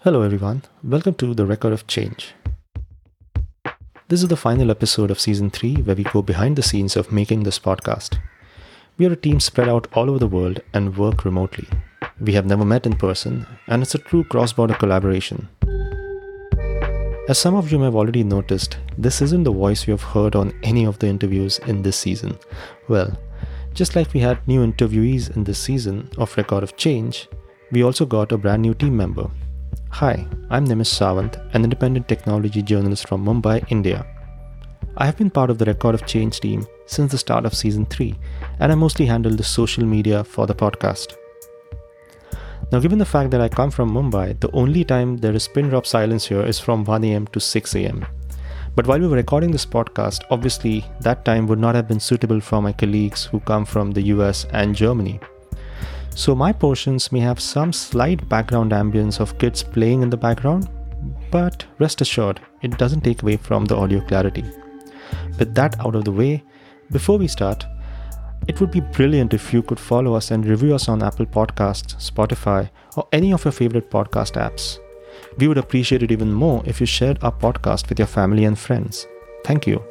Hello, everyone. Welcome to The Record of Change. This is the final episode of Season 3 where we go behind the scenes of making this podcast. We are a team spread out all over the world and work remotely. We have never met in person, and it's a true cross-border collaboration. As some of you may have already noticed, this isn't the voice you have heard on any of the interviews in this season. Well, just like we had new interviewees in this season of Record of Change, we also got a brand new team member. Hi, I'm Nimish Sawant, an independent technology journalist from Mumbai, India. I have been part of the Record of Change team since the start of Season 3, and I mostly handle the social media for the podcast. Now, given the fact that I come from Mumbai, the only time there is pin drop silence here is from 1 a.m. to 6 a.m. But while we were recording this podcast, obviously that time would not have been suitable for my colleagues who come from the US and Germany. So my portions may have some slight background ambience of kids playing in the background, but rest assured, it doesn't take away from the audio clarity. With that out of the way, before we start, it would be brilliant if you could follow us and review us on Apple Podcasts, Spotify, or any of your favorite podcast apps. We would appreciate it even more if you shared our podcast with your family and friends. Thank you.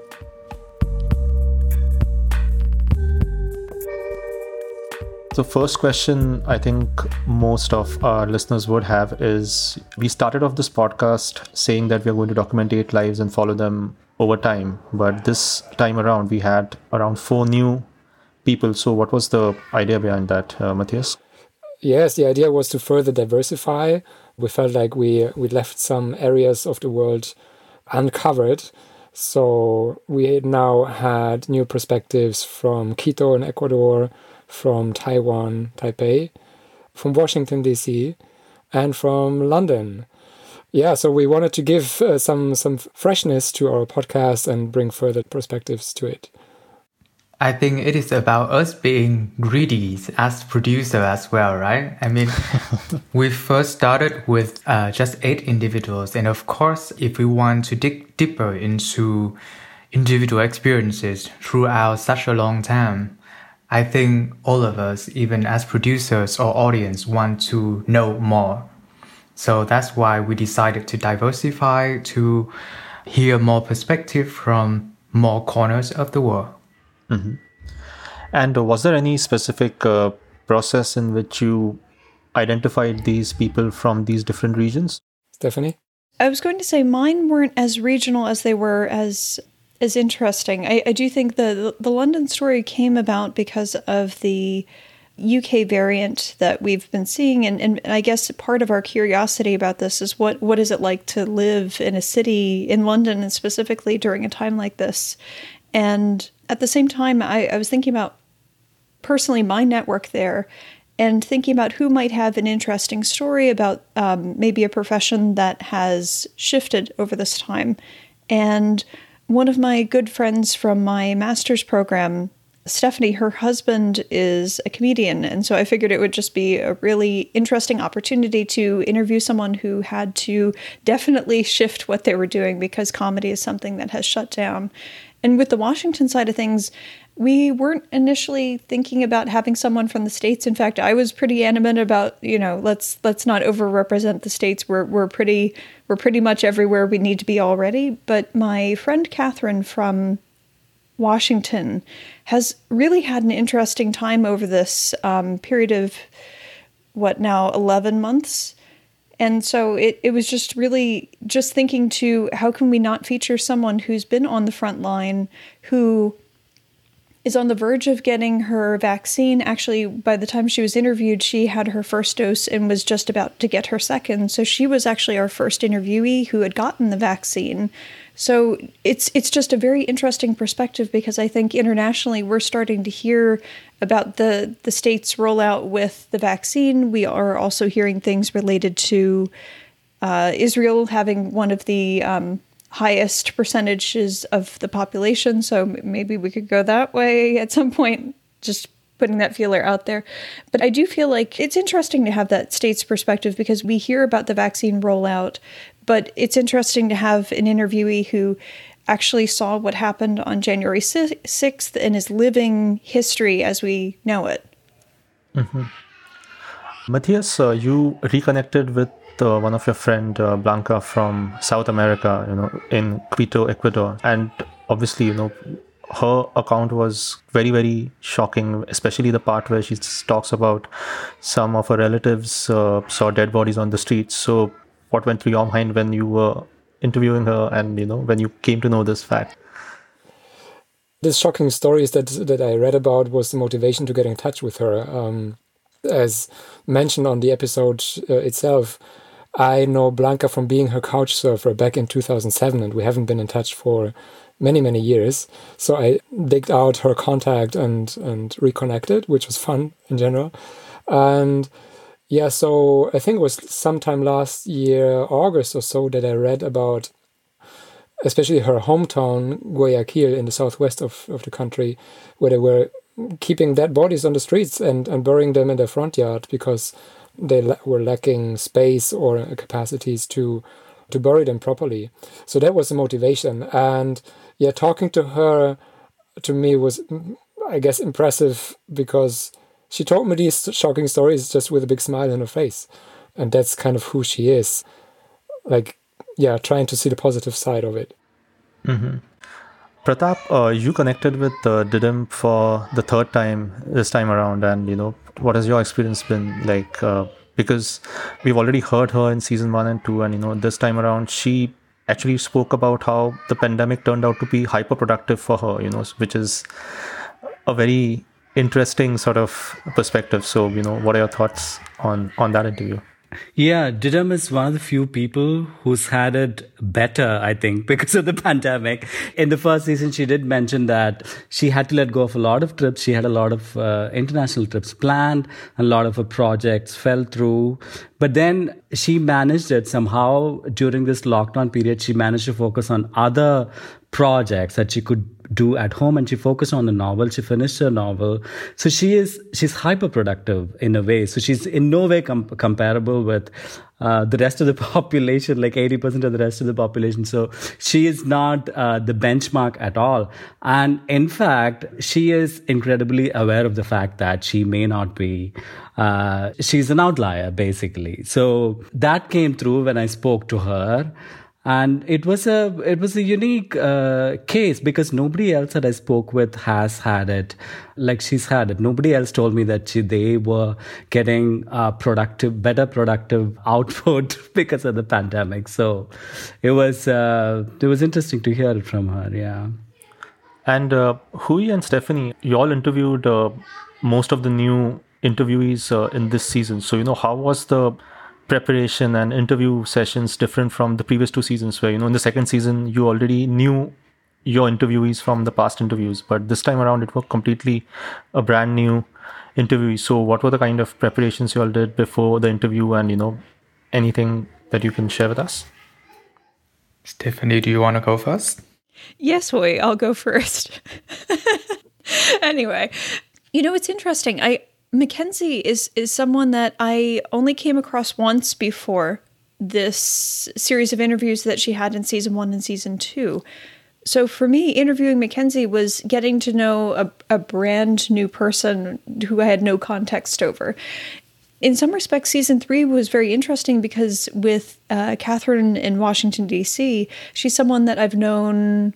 So first question I think most of our listeners would have is, we started off this podcast saying that we're going to document 8 lives and follow them over time. But this time around, we had around 4 new people. So what was the idea behind that, Matthias? Yes, the idea was to further diversify. We felt like we left some areas of the world uncovered. So we now had new perspectives from Quito in Ecuador, from Taiwan, Taipei, from Washington, D.C., and from London. Yeah, so we wanted to give some freshness to our podcast and bring further perspectives to it. I think it is about us being greedy as producer as well, right? I mean, we first started with just 8 individuals. And of course, if we want to dig deeper into individual experiences throughout such a long time, I think all of us, even as producers or audience, want to know more. So that's why we decided to diversify, to hear more perspective from more corners of the world. Mm-hmm. And was there any specific process in which you identified these people from these different regions? Stephanie? I was going to say mine weren't as regional as they were as interesting. I do think the London story came about because of the UK variant that we've been seeing. And I guess part of our curiosity about this is what is it like to live in a city in London, and specifically during a time like this. And at the same time, I was thinking about personally my network there and thinking about who might have an interesting story about maybe a profession that has shifted over this time. And one of my good friends from my master's program, Stephanie, her husband is a comedian. And so I figured it would just be a really interesting opportunity to interview someone who had to definitely shift what they were doing because comedy is something that has shut down. And with the Washington side of things, we weren't initially thinking about having someone from the States. In fact, I was pretty adamant about, let's not overrepresent the States. We're pretty much everywhere we need to be already. But my friend Catherine from Washington has really had an interesting time over this period of 11 months. And so it was just really just thinking to how can we not feature someone who's been on the front line, who is on the verge of getting her vaccine. Actually, by the time she was interviewed, she had her first dose and was just about to get her second. So she was actually our first interviewee who had gotten the vaccine. So it's just a very interesting perspective because I think internationally we're starting to hear about the states' rollout with the vaccine. We are also hearing things related to Israel having one of the highest percentages of the population. So maybe we could go that way at some point, just putting that feeler out there. But I do feel like it's interesting to have that state's perspective because we hear about the vaccine rollout, but it's interesting to have an interviewee who actually saw what happened on January 6th and is living history as we know it. Mm-hmm. Matthias, you reconnected with one of your friend Blanca from South America, in Quito, Ecuador, and obviously, her account was very, very shocking, especially the part where she talks about some of her relatives saw dead bodies on the streets. So what went through your mind when you were interviewing her and, when you came to know this fact? This shocking stories that I read about was the motivation to get in touch with her. As mentioned on the episode itself, I know Blanca from being her couch surfer back in 2007, and we haven't been in touch for many, many years. So I digged out her contact and reconnected, which was fun in general. And yeah, so I think it was sometime last year, August or so, that I read about especially her hometown, Guayaquil, in the southwest of the country, where they were keeping dead bodies on the streets and burying them in their front yard because they were lacking space or capacities to bury them properly. So that was the motivation. And yeah, talking to her, to me, was, I guess, impressive because she told me these shocking stories just with a big smile on her face. And that's kind of who she is. Like, yeah, trying to see the positive side of it. Mm-hmm. Pratap, you connected with Didim for the third time this time around, and what has your experience been like? Because we've already heard her in season 1 and 2, and this time around she actually spoke about how the pandemic turned out to be hyper productive for her, which is a very interesting sort of perspective. So, what are your thoughts on that interview? Yeah, Didim is one of the few people who's had it better, I think, because of the pandemic. In the first season, she did mention that she had to let go of a lot of trips. She had a lot of international trips planned. A lot of her projects fell through. But then she managed it somehow during this lockdown period. She managed to focus on other projects that she could do at home, and she focused on the novel. She finished her novel. So she's hyper productive in a way. So she's in no way comparable with the rest of the population, like 80% of the rest of the population. So she is not the benchmark at all. And in fact, she is incredibly aware of the fact that she may not be, she's an outlier, basically. So that came through when I spoke to her. And it was a unique case because nobody else that I spoke with has had it like she's had it. Nobody else told me that they were getting better productive output because of the pandemic. So it was interesting to hear it from her. Yeah. And Hui and Stephanie, you all interviewed most of the new interviewees in this season. So how was the preparation and interview sessions different from the previous 2 seasons where, in the second season, you already knew your interviewees from the past interviews, but this time around it was completely a brand new interview. So what were the kind of preparations you all did before the interview and, anything that you can share with us? Stephanie, do you want to go first? Yes, Hui, I'll go first. Anyway, it's interesting. Mackenzie is someone that I only came across once before this series of interviews that she had in season 1 and season 2. So for me, interviewing Mackenzie was getting to know a brand new person who I had no context over. In some respects, season 3 was very interesting because with Catherine in Washington, D.C., she's someone that I've known,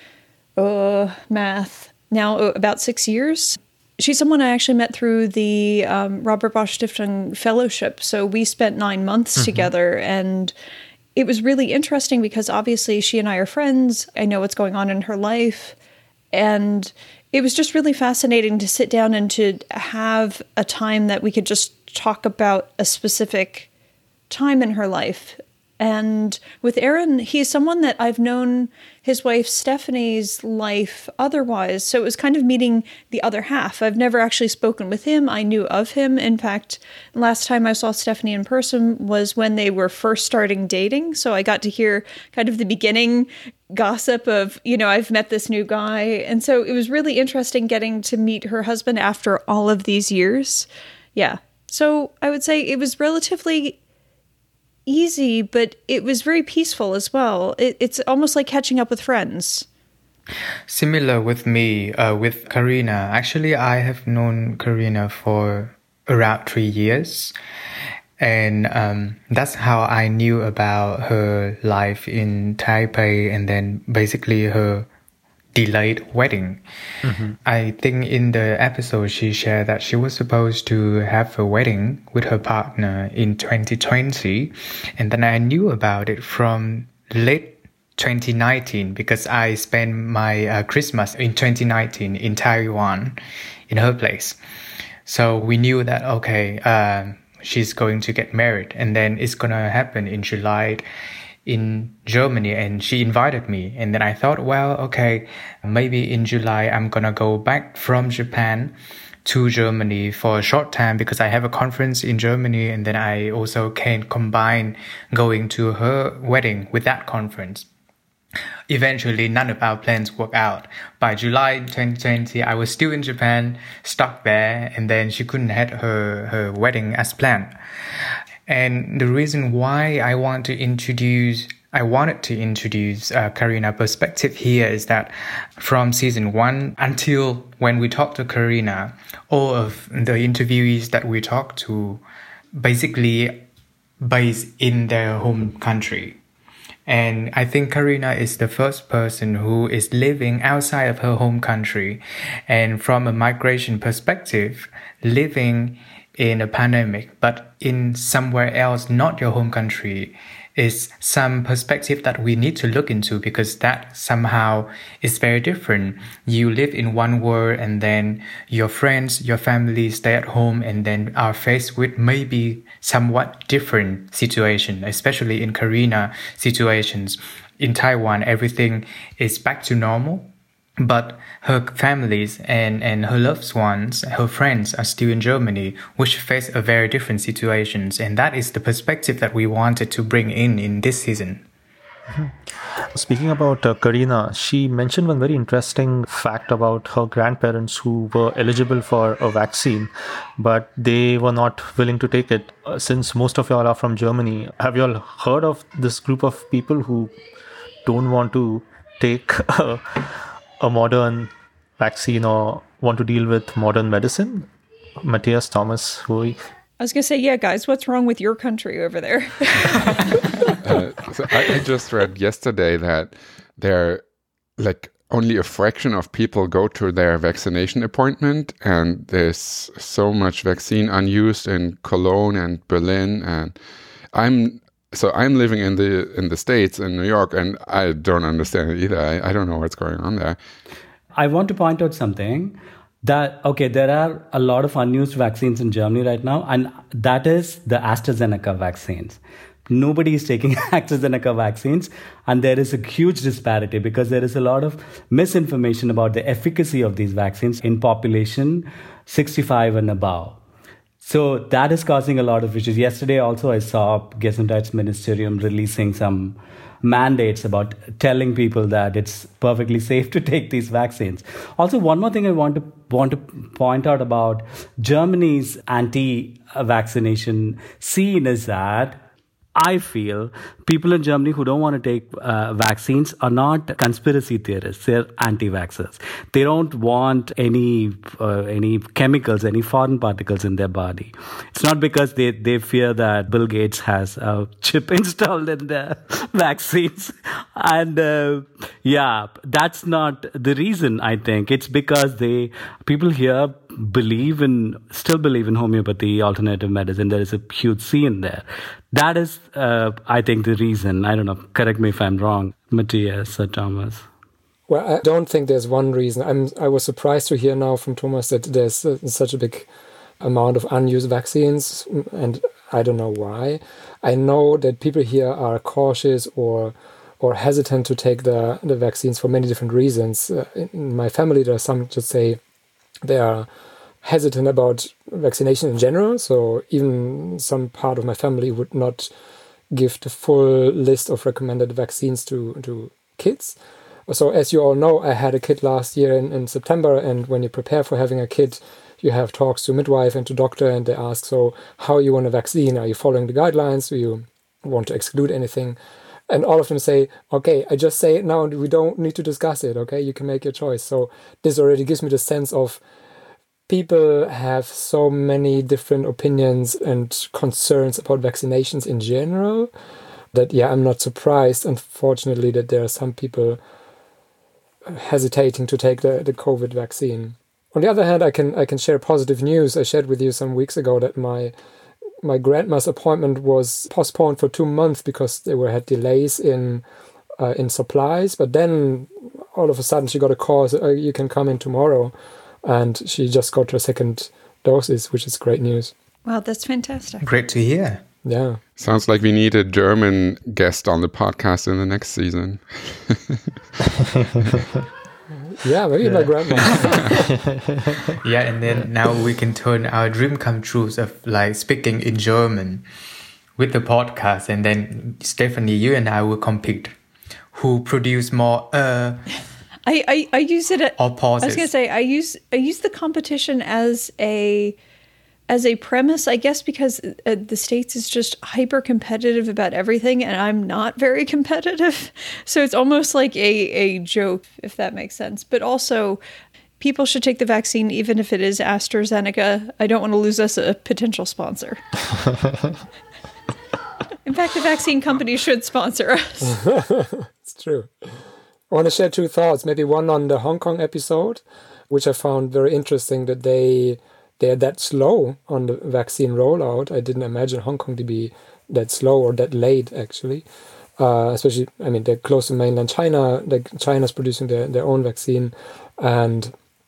now about 6 years. She's someone I actually met through the Robert Bosch Stiftung Fellowship. So we spent 9 months together, and it was really interesting because obviously she and I are friends. I know what's going on in her life. And it was just really fascinating to sit down and to have a time that we could just talk about a specific time in her life. And with Aaron, he's someone that I've known his wife Stephanie's life otherwise. So it was kind of meeting the other half. I've never actually spoken with him. I knew of him. In fact, last time I saw Stephanie in person was when they were first starting dating. So I got to hear kind of the beginning gossip of, I've met this new guy. And so it was really interesting getting to meet her husband after all of these years. Yeah. So I would say it was relatively easy, but it was very peaceful as well. It's almost like catching up with friends. Similar with me, with Karina. Actually, I have known Karina for around 3 years. And that's how I knew about her life in Taipei, and then basically her delayed wedding. I think in the episode she shared that she was supposed to have a wedding with her partner in 2020, and then I knew about it from late 2019 because I spent my Christmas in 2019 in Taiwan in her place. So we knew that, okay, she's going to get married, and then it's going to happen in July in Germany, and she invited me. And then I thought, well, okay, maybe in July I'm going to go back from Japan to Germany for a short time because I have a conference in Germany, and then I also can combine going to her wedding with that conference. Eventually, none of our plans worked out. By July 2020, I was still in Japan, stuck there, and then she couldn't have her wedding as planned. And the reason why I wanted to introduce Karina perspective here is that from season 1 until when we talked to Karina, all of the interviewees that we talked to basically based in their home country. And I think Karina is the first person who is living outside of her home country. And from a migration perspective, living in a pandemic, but in somewhere else, not your home country, is some perspective that we need to look into because that somehow is very different. You live in one world and then your friends, your family stay at home and then are faced with maybe somewhat different situation, especially in Karina situations. In Taiwan, everything is back to normal. But her families and her loved ones, her friends are still in Germany, which face a very different situations. And that is the perspective that we wanted to bring in this season. Speaking about Karina, she mentioned one very interesting fact about her grandparents who were eligible for a vaccine, but they were not willing to take it. Since most of y'all are from Germany, have y'all heard of this group of people who don't want to take a modern vaccine or want to deal with modern medicine? Matthias, Thomas, Hui. I was going to say, yeah, guys, what's wrong with your country over there? So I just read yesterday that there, like, only a fraction of people go to their vaccination appointment, and there's so much vaccine unused in Cologne and Berlin, and I'm living in the States, in New York, and I don't understand it either. I don't know what's going on there. I want to point out something that, okay, there are a lot of unused vaccines in Germany right now, and that is the AstraZeneca vaccines. Nobody is taking AstraZeneca vaccines, and there is a huge disparity because there is a lot of misinformation about the efficacy of these vaccines in population 65 and above. So that is causing a lot of issues. Yesterday also I saw Gesundheitsministerium releasing some mandates about telling people that it's perfectly safe to take these vaccines. Also, one more thing I want to point out about Germany's anti-vaccination scene is that I feel people in Germany who don't want to take vaccines are not conspiracy theorists. They're anti-vaxxers. They don't want any chemicals, any foreign particles in their body. It's not because they fear that Bill Gates has a chip installed in their vaccines. And that's not the reason, I think. It's because people here still believe in homeopathy, alternative medicine. There is a huge scene there. That is, I think, the reason. I don't know. Correct me if I'm wrong, Matthias or Thomas. Well, I don't think there's one reason. I was surprised to hear now from Thomas that there's such a big amount of unused vaccines, and I don't know why. I know that people here are cautious or hesitant to take the vaccines for many different reasons. In my family, there are some just say they are hesitant about vaccination in general. So even some part of my family would not give the full list of recommended vaccines to kids. So as you all know, I had a kid last year in September. And when you prepare for having a kid, you have talks to midwife and to doctor, and they ask, so how you want a vaccine? Are you following the guidelines? Do you want to exclude anything? And all of them say, okay, I just say it now, we don't need to discuss it. Okay, you can make your choice. So this already gives me the sense of people have so many different opinions and concerns about vaccinations in general that, I'm not surprised, unfortunately, that there are some people hesitating to take the COVID vaccine. On the other hand, I can share positive news. I shared with you some weeks ago that my grandma's appointment was postponed for 2 months because they had delays in supplies. But then all of a sudden she got a call, so, you can come in tomorrow. And she just got her second doses, which is great news. Wow, that's fantastic. Great to hear. Yeah. Sounds like we need a German guest on the podcast in the next season. Yeah, maybe my grandma. Yeah, and then now we can turn our dream come true of like speaking in German with the podcast, and then Stephanie, you and I will compete who produce more I use it or pauses. I was going to say I use the competition as a premise, I guess, because the States is just hyper competitive about everything, and I'm not very competitive. So it's almost like a joke, if that makes sense. But also, people should take the vaccine, even if it is AstraZeneca. I don't want to lose us a potential sponsor. In fact, the vaccine company should sponsor us. It's true. I want to share 2 thoughts. Maybe one on the Hong Kong episode, which I found very interesting, that they're that slow on the vaccine rollout. I didn't imagine Hong Kong to be that slow or that late, actually. Especially, I mean, they're close to mainland China. China's producing their own vaccine. And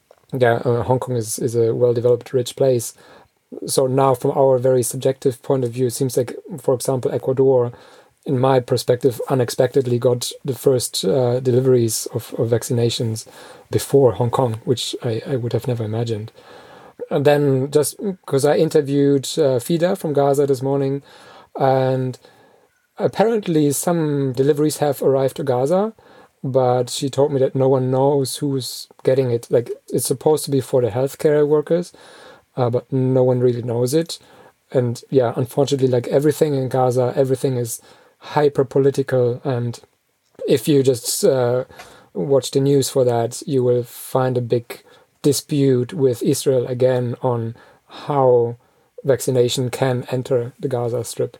Hong Kong is a well-developed, rich place. So now, from our very subjective point of view, it seems like, for example, Ecuador, in my perspective, unexpectedly got the first deliveries of vaccinations before Hong Kong, which I would have never imagined. And then, just because I interviewed Fida from Gaza this morning, and apparently some deliveries have arrived to Gaza, but she told me that no one knows who's getting it. Like, it's supposed to be for the healthcare workers, but no one really knows it. And unfortunately, like everything in Gaza, everything is hyper-political, and if you just watch the news for that, you will find a big dispute with Israel again on how vaccination can enter the Gaza Strip.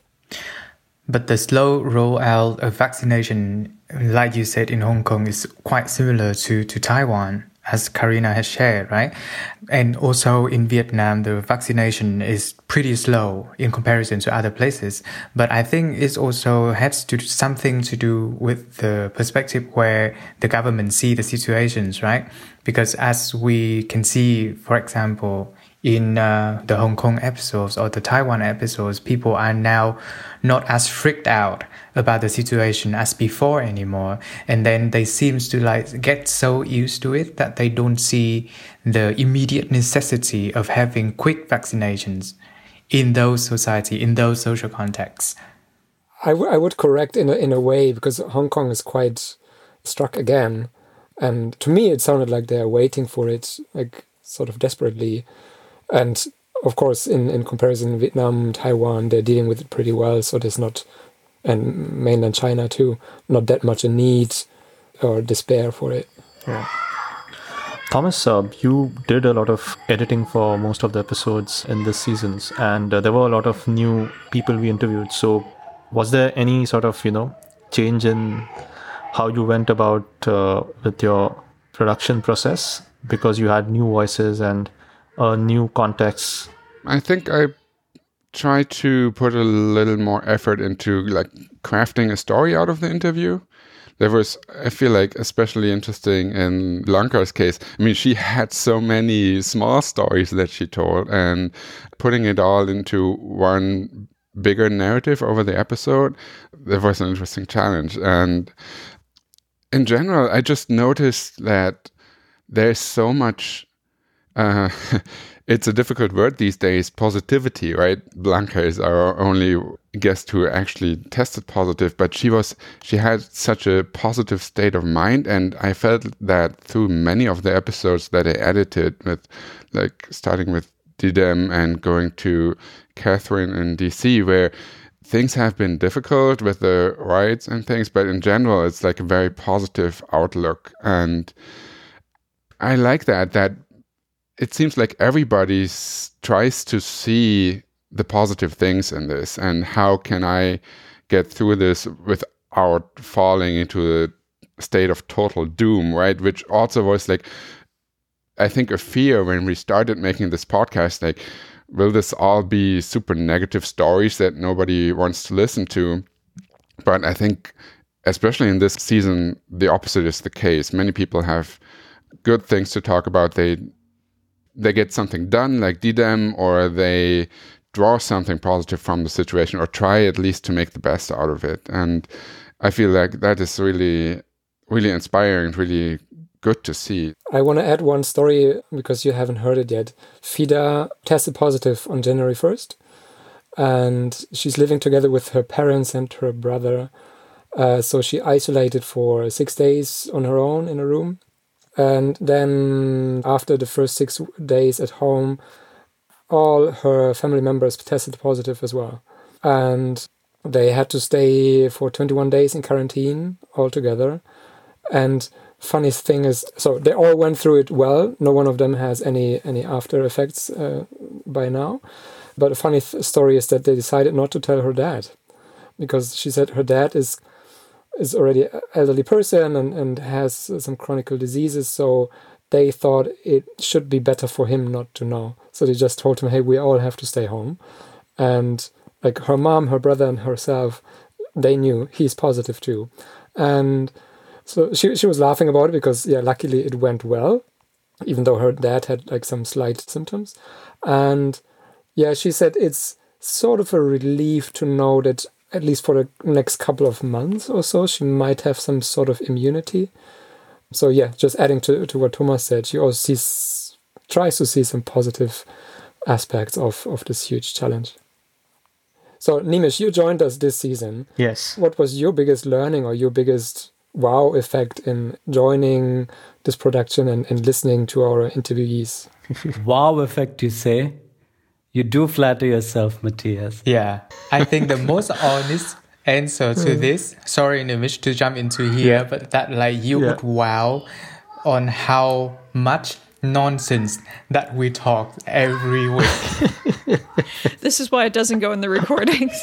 But the slow rollout of vaccination, like you said, in Hong Kong is quite similar to Taiwan, as Karina has shared, right? And also in Vietnam, the vaccination is pretty slow in comparison to other places. But I think it also has something to do with the perspective where the government see the situations, right? Because as we can see, for example, in the Hong Kong episodes or the Taiwan episodes, people are now not as freaked out about the situation as before anymore. And then they seem to like get so used to it that they don't see the immediate necessity of having quick vaccinations in those society, in those social contexts. I would correct in a way, because Hong Kong is quite struck again. And to me, it sounded like they're waiting for it, like sort of desperately. And of course, in comparison, Vietnam, Taiwan, they're dealing with it pretty well. So there's not, and mainland China too, not that much a need or despair for it. Yeah. Thomas, you did a lot of editing for most of the episodes in this seasons, and there were a lot of new people we interviewed. So was there any sort of, change in how you went about with your production process because you had new voices and new context? I think I tried to put a little more effort into like crafting a story out of the interview. There was, I feel like, especially interesting in Blanca's case. I mean, she had so many small stories that she told, and putting it all into one bigger narrative over the episode, there was an interesting challenge. And in general, I just noticed that there's so much, it's a difficult word these days, positivity, right? Blanca is our only guest who actually tested positive, but she had such a positive state of mind, and I felt that through many of the episodes that I edited, with like starting with Didem and going to Catherine in DC, where things have been difficult with the riots and things, but in general, it's like a very positive outlook. And I like that it seems like everybody tries to see the positive things in this, and how can I get through this without falling into a state of total doom, right? Which also was like, I think, a fear when we started making this podcast, like, will this all be super negative stories that nobody wants to listen to? But I think, especially in this season, the opposite is the case. Many people have good things to talk about. They get something done, like DDEM, or they draw something positive from the situation, or try at least to make the best out of it. And I feel like that is really, really inspiring, really good to see. I want to add one story because you haven't heard it yet. Fida tested positive on January 1st, and she's living together with her parents and her brother. So she isolated for 6 days on her own in a room. And then after the first 6 days at home, all her family members tested positive as well. And they had to stay for 21 days in quarantine altogether. And funniest thing is, so they all went through it well. No one of them has any after effects by now. But a funny story is that they decided not to tell her dad, because she said her dad is already an elderly person and has some chronic diseases, so they thought it should be better for him not to know. So they just told him, hey, we all have to stay home. And like her mom, her brother, and herself, they knew he's positive too. And so she was laughing about it because, yeah, luckily it went well, even though her dad had like some slight symptoms. And yeah, she said it's sort of a relief to know that at least for the next couple of months or so, she might have some sort of immunity. So yeah, just adding to what Thomas said, she also tries to see some positive aspects of this huge challenge. So Nimish, you joined us this season. Yes. What was your biggest learning or your biggest wow effect in joining this production and listening to our interviewees? Wow effect, you say? You do flatter yourself, Matthias. Yeah, I think the most honest answer to this, sorry Nimish to jump into here, but that like you would wow on how much nonsense that we talk every week. This is why it doesn't go in the recordings.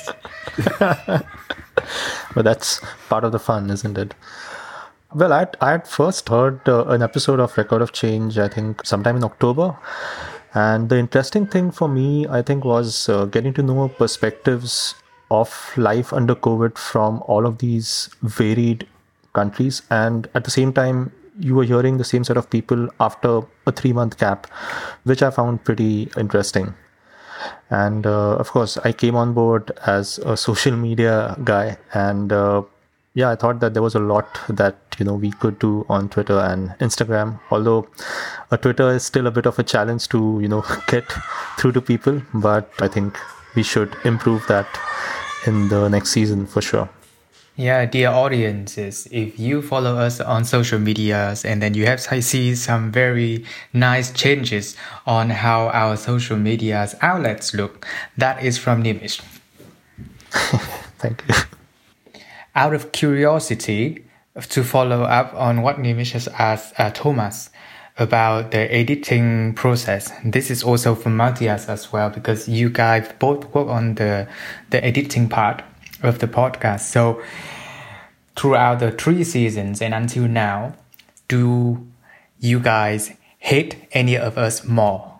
But that's part of the fun, isn't it? Well, I had first heard an episode of Record of Change, I think sometime in October. And the interesting thing for me, I think, was getting to know perspectives of life under COVID from all of these varied countries. And at the same time, you were hearing the same set of people after a 3-month gap, which I found pretty interesting. And of course, I came on board as a social media guy. And I thought that there was a lot that we could do on Twitter and Instagram, although Twitter is still a bit of a challenge to get through to people, but I think we should improve that in the next season for sure. Yeah, dear audiences, if you follow us on social medias and then you have see some very nice changes on how our social medias outlets look, that is from Nimish. Thank you. Out of curiosity, to follow up on what Nimish has asked Thomas about the editing process, this is also for Matthias as well, because you guys both work on the editing part of the podcast. So throughout the 3 seasons and until now, do you guys hate any of us more?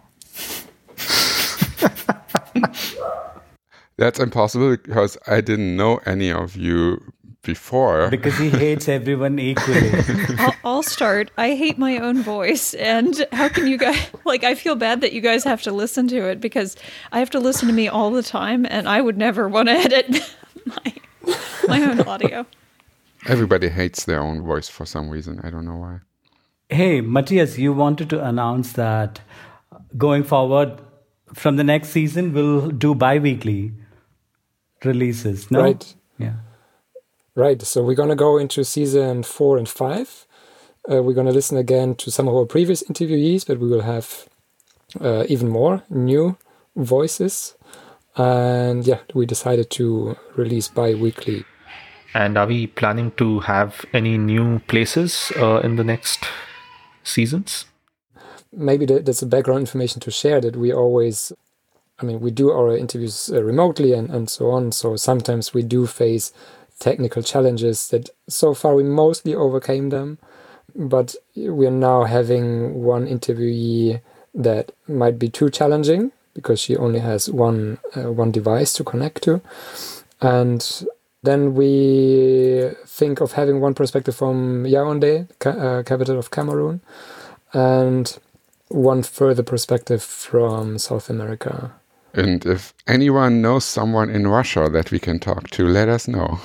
That's impossible because I didn't know any of you before. Because he hates everyone equally. I'll start. I hate my own voice. And how can you guys... I feel bad that you guys have to listen to it because I have to listen to me all the time and I would never want to edit my own audio. Everybody hates their own voice for some reason. I don't know why. Hey, Matthias, you wanted to announce that going forward from the next season, we'll do bi-weekly releases, no? Right. Yeah. Right. So we're going to go into season 4 and 5. We're going to listen again to some of our previous interviewees, but we will have even more new voices. And we decided to release bi-weekly. And are we planning to have any new places in the next seasons? maybe that's a background information to share, that we always, we do our interviews remotely and so on. So sometimes we do face technical challenges that so far we mostly overcame them. But we are now having one interviewee that might be too challenging because she only has one device to connect to. And then we think of having one perspective from Yaoundé, capital of Cameroon, and one further perspective from South America. And if anyone knows someone in Russia that we can talk to, let us know.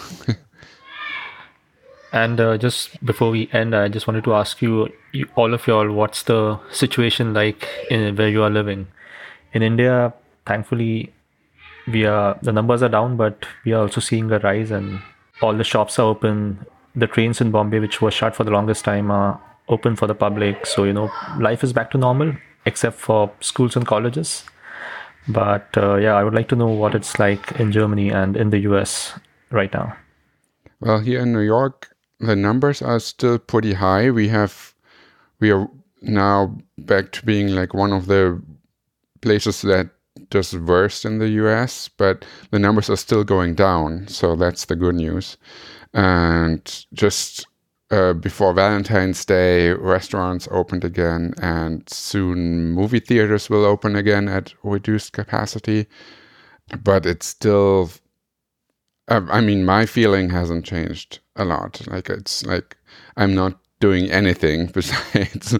And just before we end, I just wanted to ask you, all of y'all, what's the situation like where you are living? In India, thankfully, the numbers are down, but we are also seeing a rise, and all the shops are open. The trains in Bombay, which were shut for the longest time, are open for the public. So, life is back to normal, except for schools and colleges. But I would like to know what it's like in Germany and in the US right now. Well, here in New York, the numbers are still pretty high. We are now back to being like one of the places that does worst in the US, but the numbers are still going down. So that's the good news. And just before Valentine's Day, restaurants opened again, and soon movie theaters will open again at reduced capacity. But it's still, my feeling hasn't changed a lot. Like, it's like I'm not doing anything besides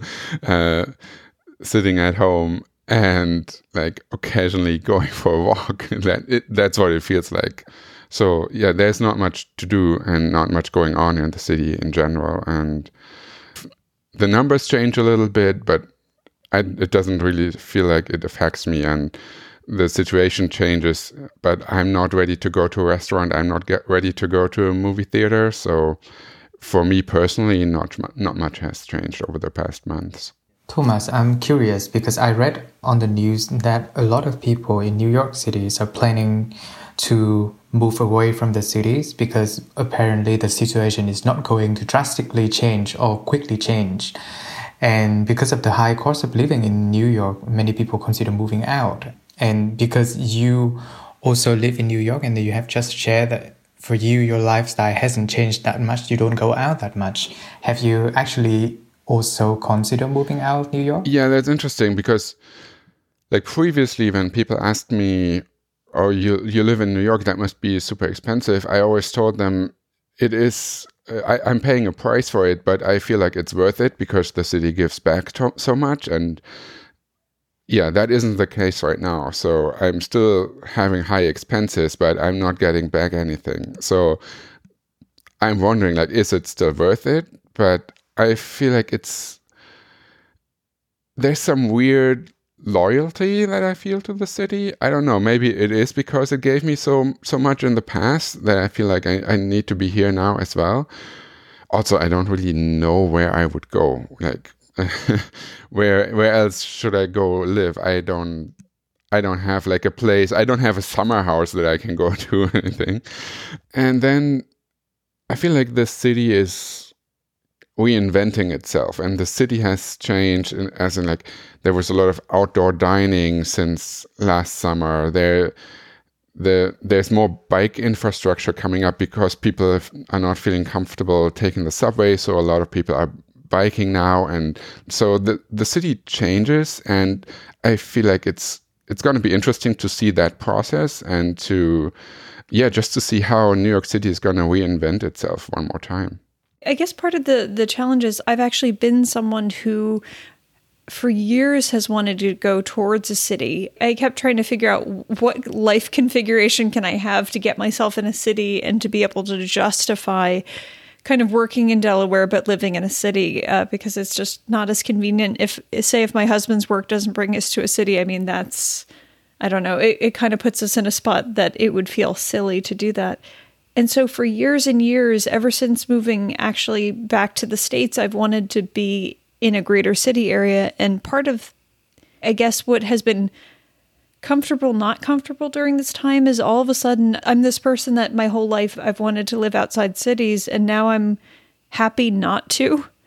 sitting at home and like occasionally going for a walk. That's what it feels like. So yeah, there's not much to do and not much going on in the city in general. And the numbers change a little bit, but it doesn't really feel like it affects me. And the situation changes, but I'm not ready to go to a restaurant. I'm not ready to go to a movie theater. So for me personally, not much has changed over the past months. Thomas, I'm curious because I read on the news that a lot of people in New York cities are planning to move away from the cities because apparently the situation is not going to drastically change or quickly change. And because of the high cost of living in New York, many people consider moving out. And because you also live in New York and you have just shared that for you, your lifestyle hasn't changed that much, you don't go out that much. Have you actually also consider moving out of New York? Yeah, that's interesting because like previously when people asked me, oh, you live in New York, that must be super expensive, I always told them it is, I'm paying a price for it, but I feel like it's worth it because the city gives back so much. And yeah, that isn't the case right now. So I'm still having high expenses, but I'm not getting back anything. So I'm wondering, like, is it still worth it? But I feel like there's some weird loyalty that I feel to the city. I don't know, maybe it is because it gave me so much in the past that I feel like I need to be here now as well. Also, I don't really know where I would go. Like, where else should I go live? I don't have like a place. I don't have a summer house that I can go to or anything. And then I feel like the city is reinventing itself, and the city has changed as in like there was a lot of outdoor dining since last summer. There's more bike infrastructure coming up because people are not feeling comfortable taking the subway, so a lot of people are biking now, and so the city changes, and I feel like it's going to be interesting to see that process and just to see how New York City is going to reinvent itself one more time. I guess part of the challenge is I've actually been someone who for years has wanted to go towards a city. I kept trying to figure out what life configuration can I have to get myself in a city and to be able to justify kind of working in Delaware but living in a city because it's just not as convenient. If my husband's work doesn't bring us to a city, I mean, that's, I don't know, it kind of puts us in a spot that it would feel silly to do that. And so for years and years, ever since moving actually back to the States, I've wanted to be in a greater city area. And part of, I guess, what has been comfortable, not comfortable during this time is all of a sudden I'm this person that my whole life I've wanted to live outside cities. And now I'm happy not to,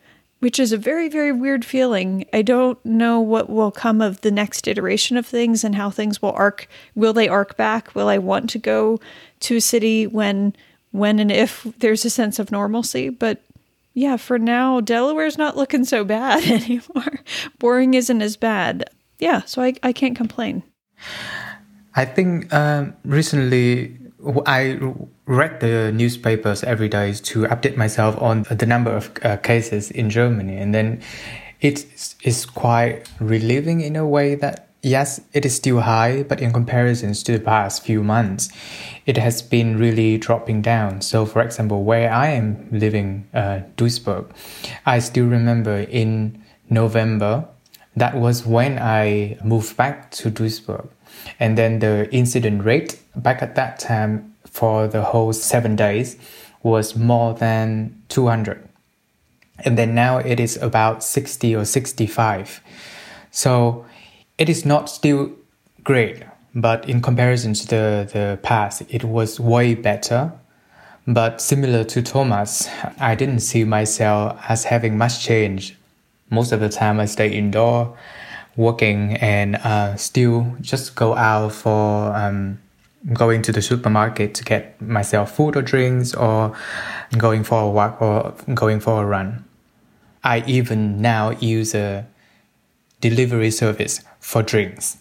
which is a very, very weird feeling. I don't know what will come of the next iteration of things and how things will arc. Will they arc back? Will I want to go to a city when and if there's a sense of normalcy? But yeah, for now, Delaware's not looking so bad anymore. Boring isn't as bad. Yeah, so I can't complain. I think recently I read the newspapers every day to update myself on the number of cases in Germany. And then it is quite relieving in a way that, yes, it is still high, but in comparison to the past few months, it has been really dropping down. So, for example, where I am living, Duisburg, I still remember in November, that was when I moved back to Duisburg. And then the incident rate back at that time for the whole 7 days was more than 200. And then now it is about 60 or 65. So it is not still great, but in comparison to the past, it was way better. But similar to Thomas, I didn't see myself as having much change. Most of the time I stay indoor, working, and still just go out for going to the supermarket to get myself food or drinks, or going for a walk or going for a run. I even now use a delivery service for drinks.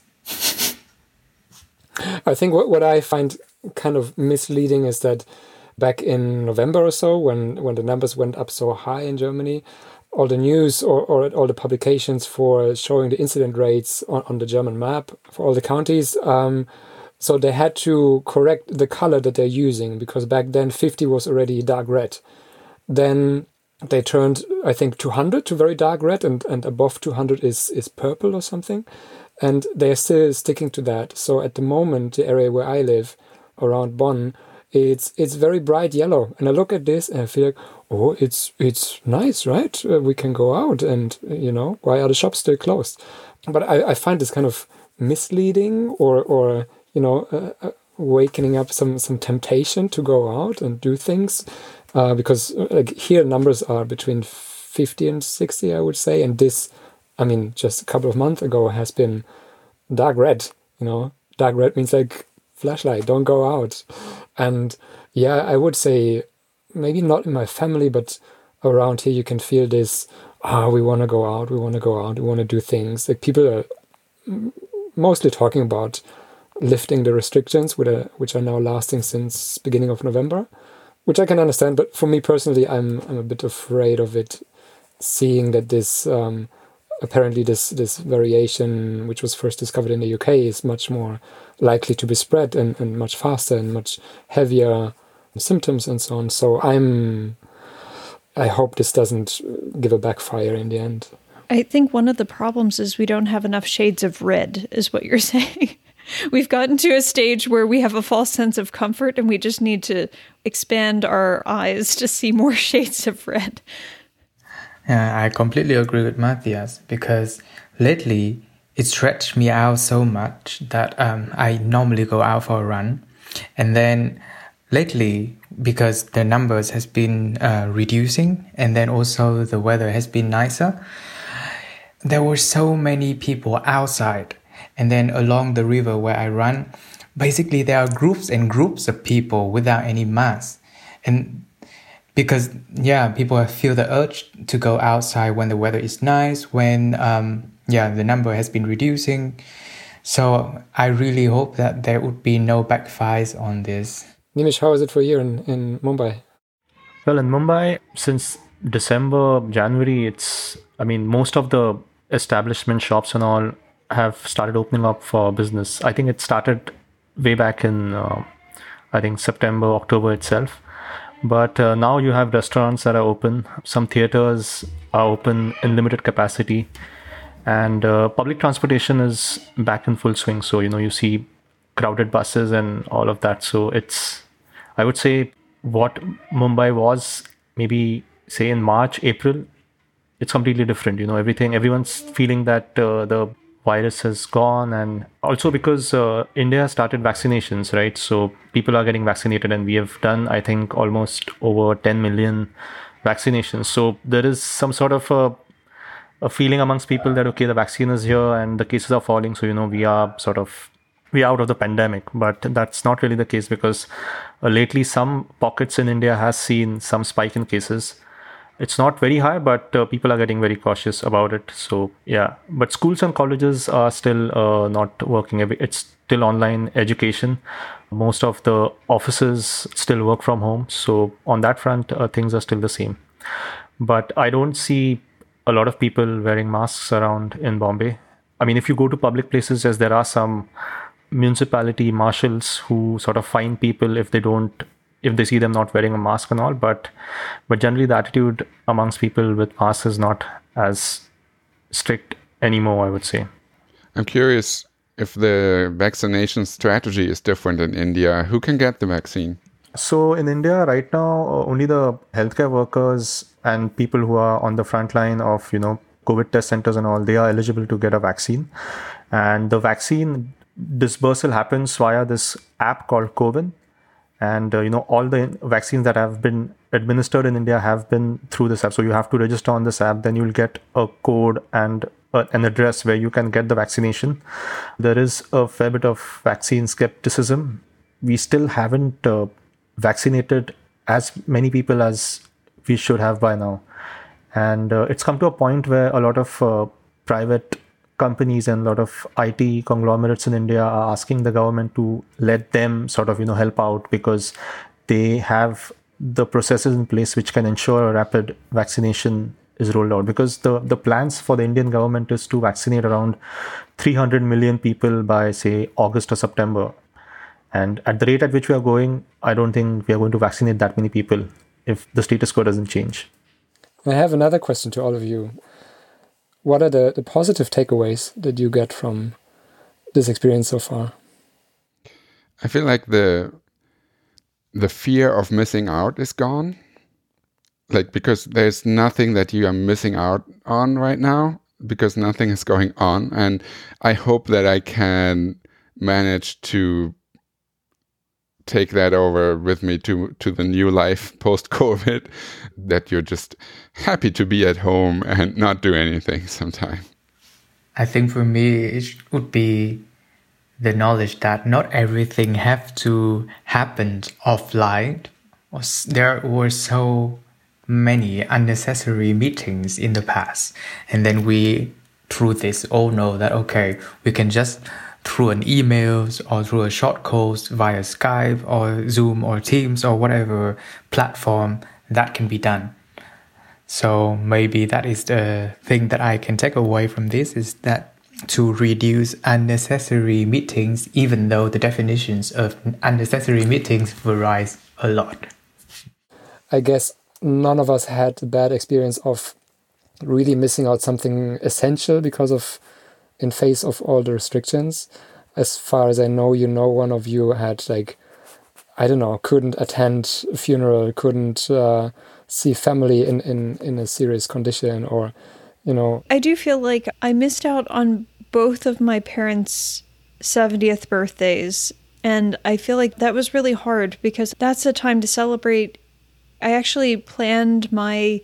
I think what I find kind of misleading is that back in November or so, when the numbers went up so high in Germany, all the news or all the publications for showing the incident rates on the German map for all the counties, so they had to correct the color that they're using, because back then 50 was already dark red. Then they turned, I think, 200 to very dark red, and above 200 is purple or something. And they're still sticking to that. So at the moment, the area where I live, around Bonn, it's very bright yellow. And I look at this and I feel like, oh, it's nice, right? We can go out, and, why are the shops still closed? But I find this kind of misleading, or wakening up some temptation to go out and do things. Because here numbers are between 50 and 60, I would say. And this, just a couple of months ago has been dark red. Dark red means like flashlight, don't go out. And yeah, I would say maybe not in my family, but around here you can feel this, we want to go out, we want to do things. Like, people are mostly talking about lifting the restrictions, which are now lasting since beginning of November, which I can understand. But for me personally, I'm a bit afraid of it, seeing that this apparently this variation, which was first discovered in the UK, is much more likely to be spread and much faster and much heavier symptoms and so on. So I hope this doesn't give a backfire in the end. I think one of the problems is we don't have enough shades of red, is what you're saying. We've gotten to a stage where we have a false sense of comfort, and we just need to expand our eyes to see more shades of red. Yeah, I completely agree with Matthias, because lately it stretched me out so much that I normally go out for a run. And then lately, because the numbers has been reducing, and then also the weather has been nicer, there were so many people outside. And then along the river where I run, basically there are groups and groups of people without any masks. And because, people feel the urge to go outside when the weather is nice, when, the number has been reducing. So I really hope that there would be no backfires on this. Nimish, how is it for you in Mumbai? Well, in Mumbai, since December, January, most of the establishment shops and all have started opening up for business. I think it started way back in, September, October itself. But now you have restaurants that are open. Some theaters are open in limited capacity. And public transportation is back in full swing. So, you see crowded buses and all of that. So I would say what Mumbai was maybe, say, in March, April, it's completely different. Everyone's feeling that the virus has gone, and also because India started vaccinations, right? So people are getting vaccinated, and we have done, I think, almost over 10 million vaccinations. So there is some sort of a feeling amongst people that, okay, the vaccine is here and the cases are falling. So, we are out of the pandemic. But that's not really the case, because lately some pockets in India has seen some spike in cases. It's not very high, but people are getting very cautious about it. So, yeah. But schools and colleges are still not working. It's still online education. Most of the offices still work from home. So, on that front, things are still the same. But I don't see a lot of people wearing masks around in Bombay. I mean, if you go to public places, yes, there are some municipality marshals who sort of fine people if they see them not wearing a mask and all, but generally the attitude amongst people with masks is not as strict anymore, I would say. I'm curious if the vaccination strategy is different in India. Who can get the vaccine? So in India right now, only the healthcare workers and people who are on the front line of, COVID test centers and all, they are eligible to get a vaccine. And the vaccine disbursal happens via this app called CoWIN. And, all the vaccines that have been administered in India have been through this app. So you have to register on this app, then you'll get a code and an address where you can get the vaccination. There is a fair bit of vaccine skepticism. We still haven't vaccinated as many people as we should have by now. And it's come to a point where a lot of private companies and a lot of IT conglomerates in India are asking the government to let them sort of, help out, because they have the processes in place which can ensure a rapid vaccination is rolled out. Because the plans for the Indian government is to vaccinate around 300 million people by, say, August or September. And at the rate at which we are going, I don't think we are going to vaccinate that many people if the status quo doesn't change. I have another question to all of you. What are the positive takeaways that you get from this experience so far? I feel like the fear of missing out is gone. Because there's nothing that you are missing out on right now, because nothing is going on. And I hope that I can manage to take that over with me to the new life post-COVID, that you're just happy to be at home and not do anything sometime. I think for me, it would be the knowledge that not everything have to happen offline. There were so many unnecessary meetings in the past. And then we, through this, all know that, okay, we can just through an emails or through a short calls via Skype or Zoom or Teams or whatever platform that can be done. So maybe that is the thing that I can take away from this, is that to reduce unnecessary meetings, even though the definitions of unnecessary meetings varies a lot. I guess none of us had the bad experience of really missing out something essential because of in face of all the restrictions. As far as I know, one of you had couldn't attend a funeral, couldn't see family in a serious condition, or, I do feel like I missed out on both of my parents' 70th birthdays. And I feel like that was really hard, because that's a time to celebrate. I actually planned my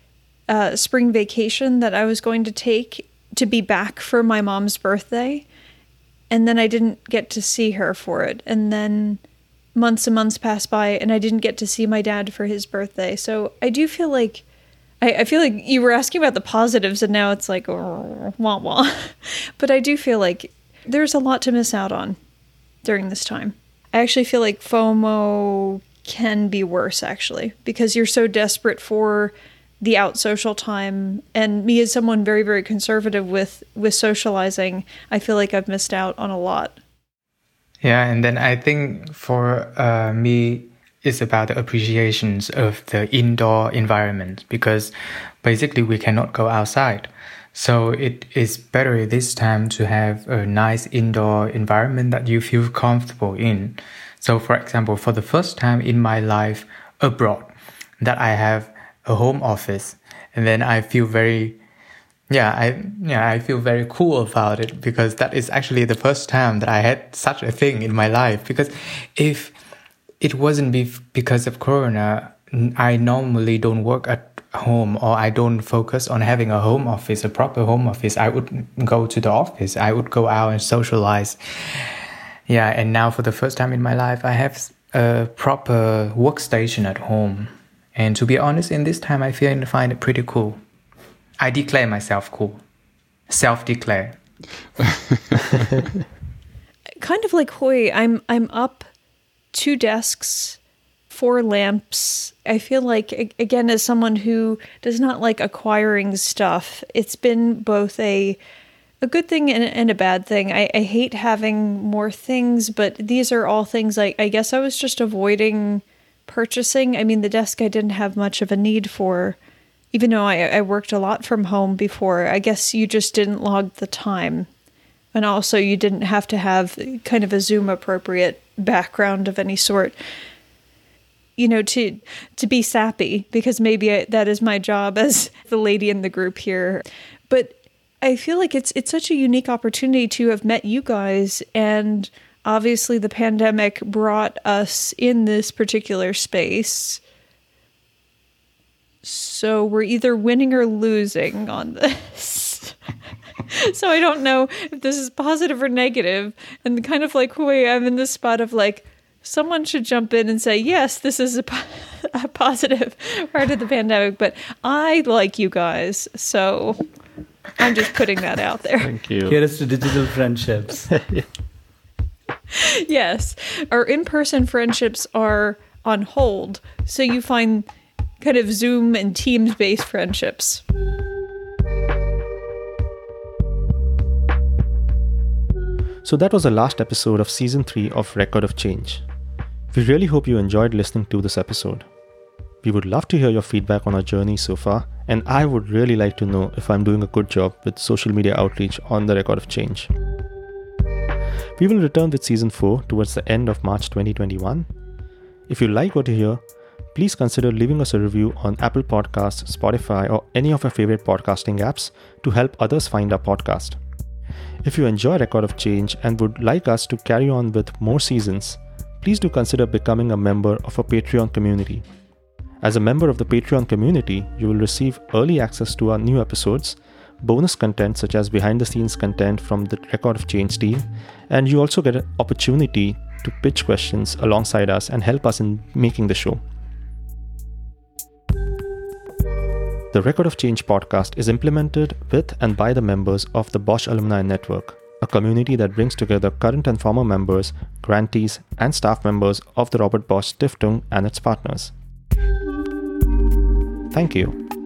spring vacation that I was going to take to be back for my mom's birthday. And then I didn't get to see her for it. And then months and months passed by and I didn't get to see my dad for his birthday. So I do feel like, I feel like you were asking about the positives and now it's like, oh, wah wah. But I do feel like there's a lot to miss out on during this time. I actually feel like FOMO can be worse, actually, because you're so desperate for the out social time. And me, as someone very, very conservative with socializing, I feel like I've missed out on a lot. Yeah, and then I think for me, it's about the appreciations of the indoor environment, because basically we cannot go outside. So it is better this time to have a nice indoor environment that you feel comfortable in. So for example, for the first time in my life abroad, that I have a home office, and then I feel very, I feel very cool about it, because that is actually the first time that I had such a thing in my life. Because if it wasn't because of Corona, I normally don't work at home, or I don't focus on having a home office, a proper home office, I would go to the office. I would go out and socialize. Yeah, and now for the first time in my life, I have a proper workstation at home. And to be honest, in this time, I find it pretty cool. I declare myself cool. Self-declare. Kind of like Hui, I'm up 2 desks, 4 lamps. I feel like, again, as someone who does not like acquiring stuff, it's been both a good thing and a bad thing. I hate having more things, but these are all things I guess I was just avoiding purchasing. I mean, the desk I didn't have much of a need for, even though I worked a lot from home before. I guess you just didn't log the time. And also you didn't have to have kind of a Zoom appropriate background of any sort, you know, to be sappy, because maybe that is my job as the lady in the group here. But I feel like it's such a unique opportunity to have met you guys, and obviously the pandemic brought us in this particular space. So we're either winning or losing on this. So I don't know if this is positive or negative. And kind of like, wait, I'm in this spot of like, someone should jump in and say, yes, this is a positive part of the pandemic, but I like you guys. So I'm just putting that out there. Thank you. Here is to digital friendships. Yes. Our in-person friendships are on hold. So you find kind of Zoom and Teams-based friendships. So that was the last episode of Season 3 of Record of Change. We really hope you enjoyed listening to this episode. We would love to hear your feedback on our journey so far, and I would really like to know if I'm doing a good job with social media outreach on the Record of Change. We will return with Season 4 towards the end of March 2021. If you like what you hear, please consider leaving us a review on Apple Podcasts, Spotify, or any of your favorite podcasting apps to help others find our podcast. If you enjoy Record of Change and would like us to carry on with more seasons, please do consider becoming a member of our Patreon community. As a member of the Patreon community, you will receive early access to our new episodes, bonus content such as behind-the-scenes content from the Record of Change team, and you also get an opportunity to pitch questions alongside us and help us in making the show. The Record of Change podcast is implemented with and by the members of the Bosch Alumni Network, a community that brings together current and former members, grantees, and staff members of the Robert Bosch Stiftung and its partners. Thank you.